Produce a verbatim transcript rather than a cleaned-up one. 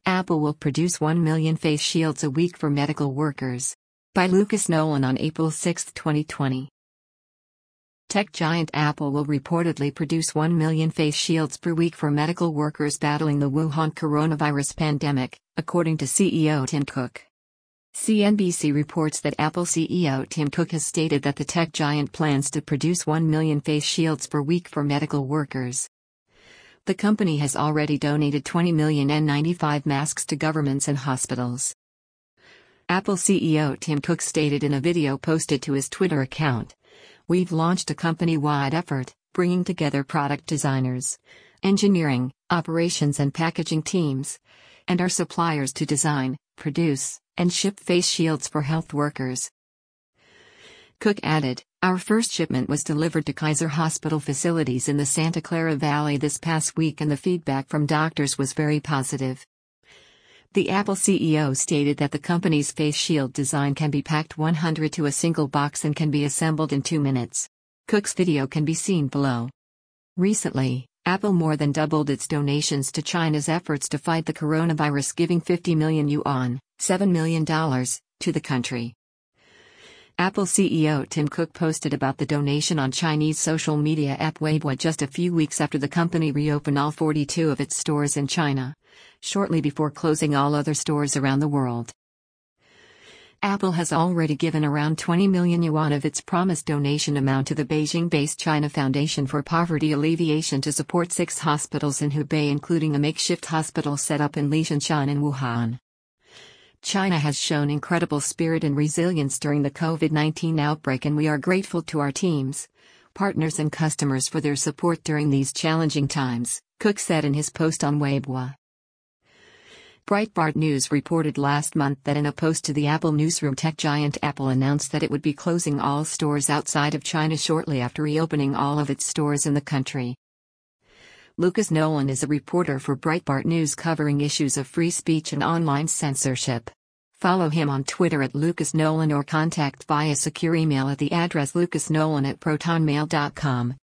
Apple will produce one million face shields a week for medical workers. By Lucas Nolan on April sixth, twenty twenty. Tech giant Apple will reportedly produce one million face shields per week for medical workers battling the Wuhan coronavirus pandemic, according to C E O Tim Cook. C N B C reports that Apple C E O Tim Cook has stated that the tech giant plans to produce one million face shields per week for medical workers. The company has already donated twenty million N ninety-five masks to governments and hospitals. Apple C E O Tim Cook stated in a video posted to his Twitter account, "We've launched a company-wide effort, bringing together product designers, engineering, operations and packaging teams, and our suppliers to design, produce, and ship face shields for health workers." Cook added, "Our first shipment was delivered to Kaiser Hospital facilities in the Santa Clara Valley this past week and the feedback from doctors was very positive." The Apple C E O stated that the company's face shield design can be packed one hundred to a single box and can be assembled in two minutes. Cook's video can be seen below. Recently, Apple more than doubled its donations to China's efforts to fight the coronavirus, giving fifty million yuan, seven million dollars, to the country. Apple C E O Tim Cook posted about the donation on Chinese social media app Weibo just a few weeks after the company reopened all forty-two of its stores in China, shortly before closing all other stores around the world. Apple has already given around twenty million yuan of its promised donation amount to the Beijing-based China Foundation for Poverty Alleviation to support six hospitals in Hubei, including a makeshift hospital set up in Liangshan in Wuhan. China has shown incredible spirit and resilience during the COVID nineteen outbreak, and we are grateful to our teams, partners and customers for their support during these challenging times, Cook said in his post on Weibo. Breitbart News reported last month that in a post to the Apple newsroom, tech giant Apple announced that it would be closing all stores outside of China shortly after reopening all of its stores in the country. Lucas Nolan is a reporter for Breitbart News covering issues of free speech and online censorship. Follow him on Twitter at Lucas Nolan or contact via secure email at the address lucasnolan at protonmail dot com.